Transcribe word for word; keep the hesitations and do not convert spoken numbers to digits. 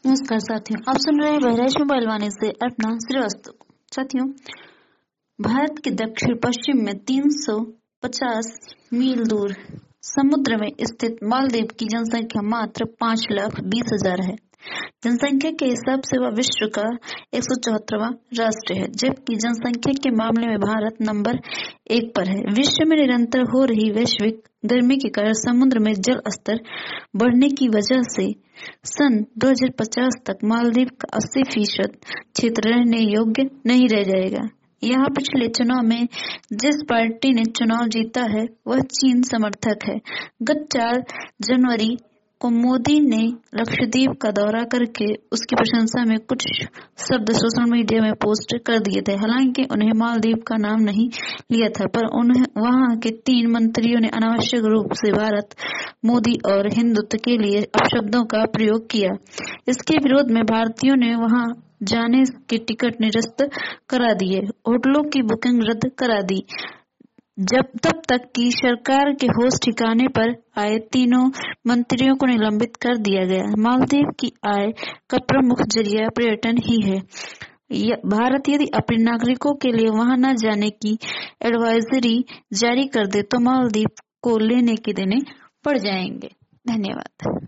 नमस्कार साथियों, आप सुन रहे हैं बहराइच मोबाइल वाणी से अर्पणा श्रीवास्तव। साथियों, भारत के दक्षिण पश्चिम में तीन सौ पचास मील दूर समुद्र में स्थित मालदीव की जनसंख्या मात्र पाँच लाख बीस हजार है। जनसंख्या के हिसाब से वह विश्व का एक सौ चौहत्तरवां राष्ट्र है, जबकि जनसंख्या के मामले में भारत नंबर एक पर है। विश्व में निरंतर हो रही वैश्विक गर्मी के कारण समुद्र में जल स्तर बढ़ने की वजह से सन दो हज़ार पचास तक मालदीव का अस्सी फीसद क्षेत्र रहने योग्य नहीं रह जाएगा। यहाँ पिछले चुनाव में जिस पार्टी ने चुनाव जीता है वह चीन समर्थक है। गत चार जनवरी को मोदी ने लक्षद्वीप का दौरा करके उसकी प्रशंसा में कुछ शब्द सोशल मीडिया में पोस्ट कर दिए थे। हालांकि उन्हें मालदीव का नाम नहीं लिया था, पर उन्हें वहां के तीन मंत्रियों ने अनावश्यक रूप से भारत, मोदी और हिंदुत्व के लिए अपशब्दों का प्रयोग किया। इसके विरोध में भारतीयों ने वहां जाने के टिकट निरस्त करा दिए, होटलों की बुकिंग रद्द करा दी। जब तब तक की सरकार के होश ठिकाने पर आए तीनों मंत्रियों को निलंबित कर दिया गया। मालदीव की आय का प्रमुख जरिया पर्यटन ही है। भारत यदि अपने नागरिकों के लिए वहां न जाने की एडवाइजरी जारी कर दे तो मालदीव को लेने के देने पड़ जाएंगे। धन्यवाद।